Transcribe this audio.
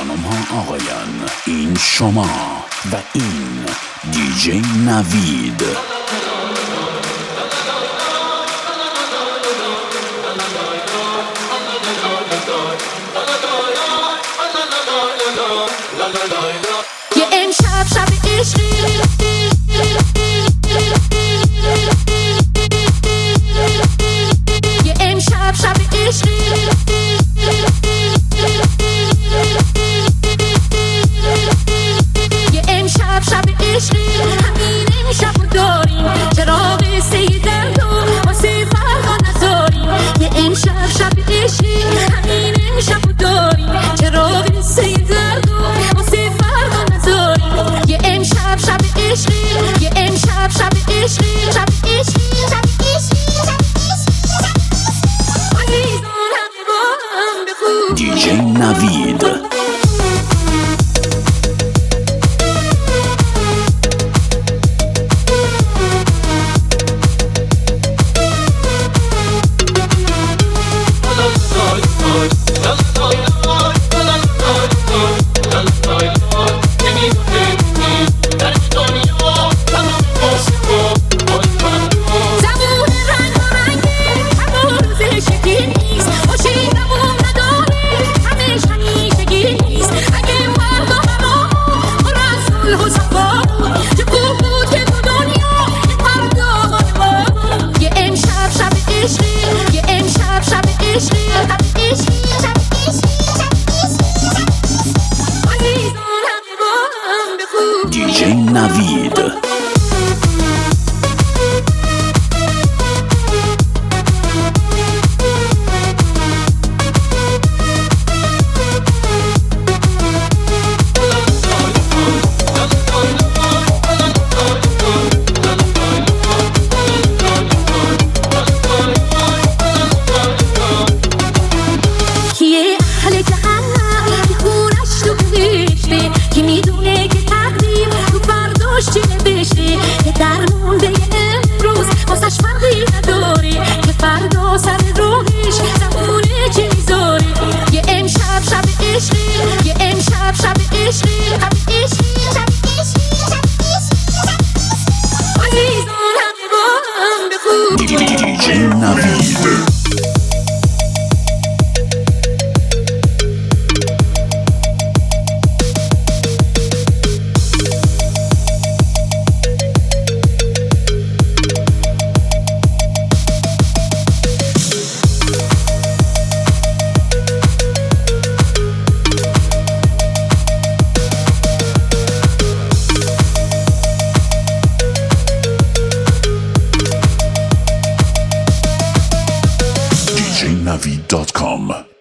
خانم ها آقایان، این شما و این دیجی نوید. یه امشب شب عشقی، یه امشب شب عشقی، یه امشب شب عشقی، همین امشب داریم چراغ سیدن رو واسه فردا نذاریم. یه امشب شب عشقی، همین امشب داریم چراغ سیدن رو واسه فردا نذاریم. یه امشب شب عشقی، یه امشب شب عشقی، شب عشقی، شب عشقی، عزیزان همه با هم بخون دیجی نوید. دیجی نوید. دیجی نوید. DJNavid.com